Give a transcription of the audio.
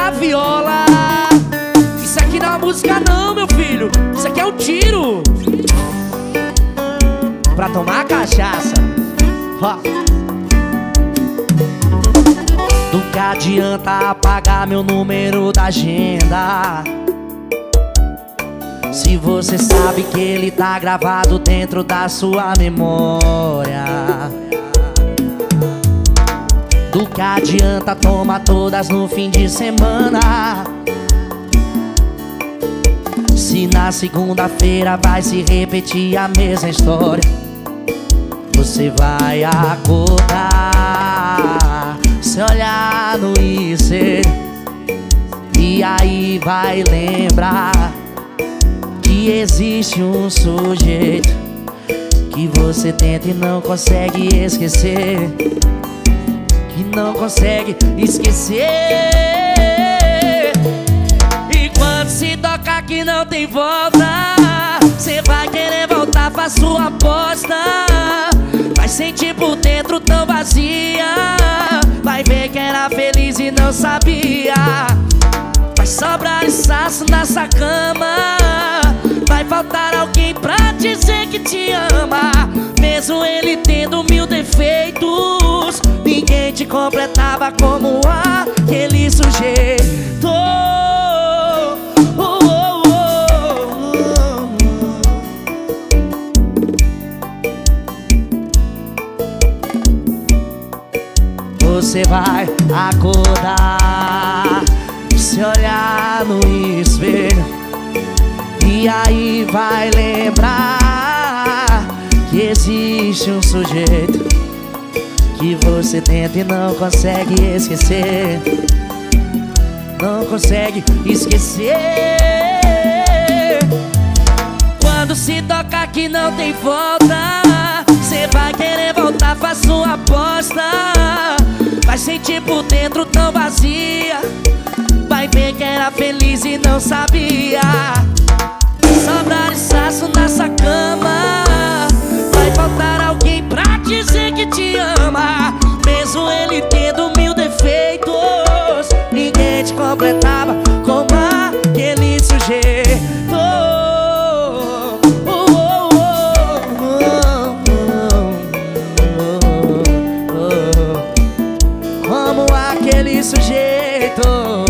a viola. Isso aqui não é música não, meu filho. Isso aqui é um tiro pra tomar cachaça. Ó. Do que adianta apagar meu número da agenda, se você sabe que ele tá gravado dentro da sua memória? Do que adianta tomar todas no fim de semana, se na segunda-feira vai se repetir a mesma história? Você vai acordar, se olhar no espelho, e aí vai lembrar que existe um sujeito que você tenta e não consegue esquecer, que não consegue esquecer. E quando se tocar que não tem volta, cê vai querer voltar, faz sua aposta. Vai sentir por dentro tão vazia, vai ver que era feliz e não sabia. Vai sobrar espaço nessa cama, vai faltar alguém pra dizer que te ama. Mesmo ele tendo mil defeitos, ninguém te completava como aquele sujeito. Você vai acordar, se olhar no espelho, e aí vai lembrar que existe um sujeito que você tenta e não consegue esquecer, não consegue esquecer. Quando se tocar que não tem volta, cê vai querer voltar, faz sua aposta. Vai sentir por dentro tão vazia, vai ver que era feliz e não sabia. Sobrar espaço nessa cama, vai faltar alguém pra dizer que te ama. Mesmo ele tendo mil defeitos, ninguém te completava como aquele sujeito. Como aquele sujeito.